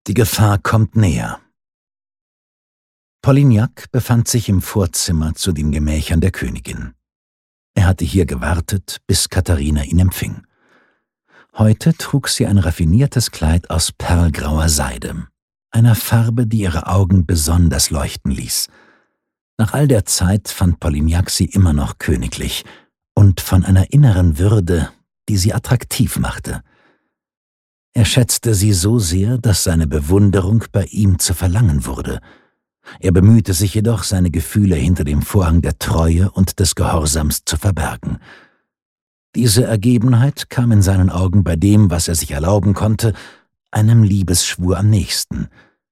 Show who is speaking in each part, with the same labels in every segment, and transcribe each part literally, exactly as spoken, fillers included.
Speaker 1: Die Gefahr kommt näher. Polignac befand sich im Vorzimmer zu den Gemächern der Königin. Er hatte hier gewartet, bis Katharina ihn empfing. Heute trug sie ein raffiniertes Kleid aus perlgrauer Seide, einer Farbe, die ihre Augen besonders leuchten ließ. Nach all der Zeit fand Polignac sie immer noch königlich und von einer inneren Würde, die sie attraktiv machte. Er schätzte sie so sehr, dass seine Bewunderung bei ihm zu verlangen wurde. Er bemühte sich jedoch, seine Gefühle hinter dem Vorhang der Treue und des Gehorsams zu verbergen. Diese Ergebenheit kam in seinen Augen bei dem, was er sich erlauben konnte, einem Liebesschwur am nächsten.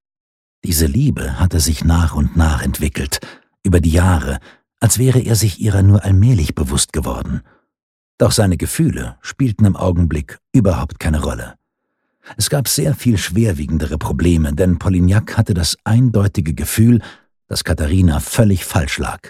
Speaker 1: Diese Liebe hatte sich nach und nach entwickelt, über die Jahre, als wäre er sich ihrer nur allmählich bewusst geworden. Doch seine Gefühle spielten im Augenblick überhaupt keine Rolle. Es gab sehr viel schwerwiegendere Probleme, denn Polignac hatte das eindeutige Gefühl, dass Katharina völlig falsch lag.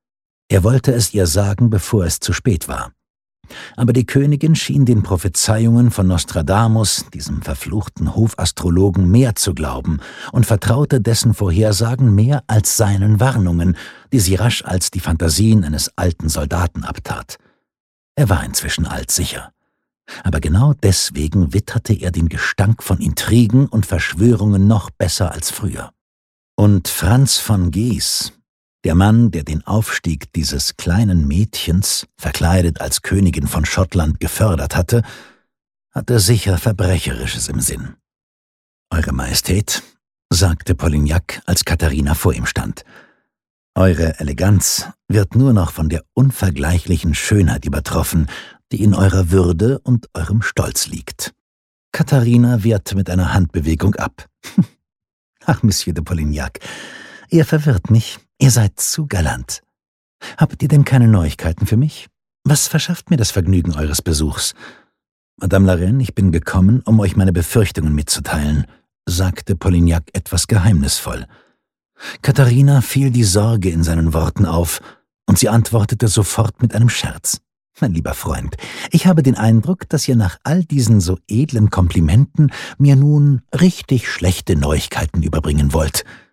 Speaker 1: Er wollte es ihr sagen, bevor es zu spät war. Aber die Königin schien den Prophezeiungen von Nostradamus, diesem verfluchten Hofastrologen, mehr zu glauben und vertraute dessen Vorhersagen mehr als seinen Warnungen, die sie rasch als die Fantasien eines alten Soldaten abtat. Er war inzwischen altsicher. Aber genau deswegen witterte er den Gestank von Intrigen und Verschwörungen noch besser als früher. Und Franz von Guise, der Mann, der den Aufstieg dieses kleinen Mädchens, verkleidet als Königin von Schottland, gefördert hatte, hatte sicher Verbrecherisches im Sinn. »Eure Majestät«, sagte Polignac, als Katharina vor ihm stand, »eure Eleganz wird nur noch von der unvergleichlichen Schönheit übertroffen, die in eurer Würde und eurem Stolz liegt.« Katharina wehrte mit einer Handbewegung ab. »Ach, Monsieur de Polignac, ihr verwirrt mich. Ihr seid zu galant. Habt ihr denn keine Neuigkeiten für mich? Was verschafft mir das Vergnügen eures Besuchs?« »Madame la Reine, ich bin gekommen, um euch meine Befürchtungen mitzuteilen«, sagte Polignac etwas geheimnisvoll. Katharina fiel die Sorge in seinen Worten auf, und sie antwortete sofort mit einem Scherz. »Mein lieber Freund, ich habe den Eindruck, dass ihr nach all diesen so edlen Komplimenten mir nun richtig schlechte Neuigkeiten überbringen wollt.